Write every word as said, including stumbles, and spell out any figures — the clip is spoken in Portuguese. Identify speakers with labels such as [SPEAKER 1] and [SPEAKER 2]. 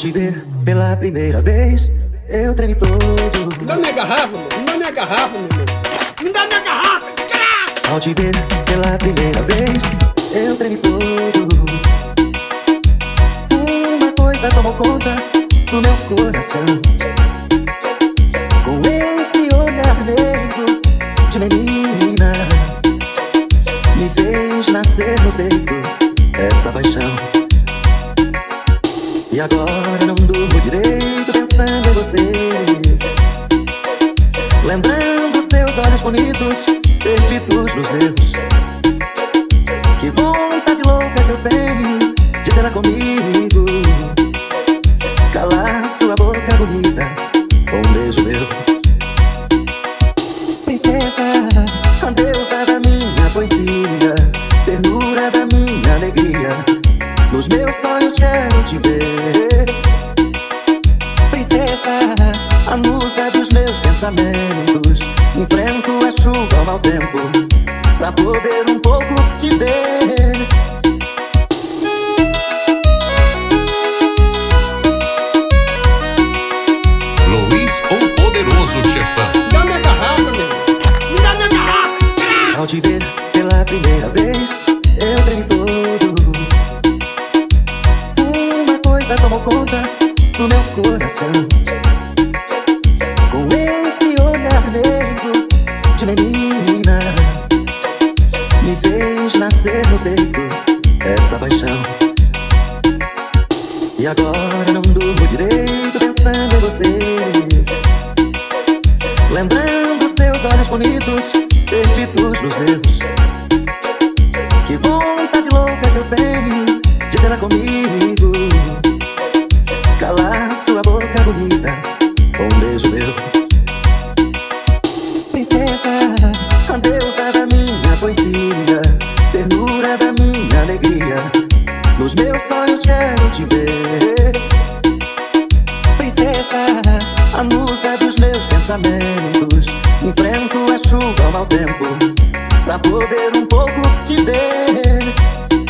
[SPEAKER 1] te ver pela primeira vez, eu tremi todo.
[SPEAKER 2] Me dá minha garrafa, meu. Me dá minha garrafa, meu irmão. Me dá minha garrafa, caralho!
[SPEAKER 1] Ao te ver pela primeira vez, eu tremi todo. Uma coisa tomou conta do meu coração. Com esse olhar negro de menina, me fez nascer no peito esta paixão. E agora não durmo direito pensando em você, lembrando seus olhos bonitos perdidos nos meus. Que vontade louca que eu tenho de tê-la comigo, calar sua boca bonita com um beijo meu. Princesa, a deusa da minha poesia, ternura da minha alegria, nos meus sonhos quero te ver. Princesa, a musa dos meus pensamentos, enfrento a chuva ao mau tempo pra poder um pouco te ver.
[SPEAKER 3] Luiz, o poderoso chefão.
[SPEAKER 2] Me dá minha garrafa, meu. Me dá minha garrafa.
[SPEAKER 1] Ao te ver pela primeira vez, eu tremi todo. Uma coisa tomou conta do meu coração. Com esse olhar negro de menina, me fez nascer no peito esta paixão. E agora não durmo direito pensando em você, lembrando seus olhos bonitos perdidos nos meus. Que vontade louca que eu tenho de tê-la comigo, calar sua boca bonita com um beijo meu. Princesa, a deusa da minha poesia, ternura da minha alegria, nos meus sonhos quero te ver. Princesa, a musa dos meus pensamentos, enfrento a chuva ao mau tempo pra poder um pouco te ver.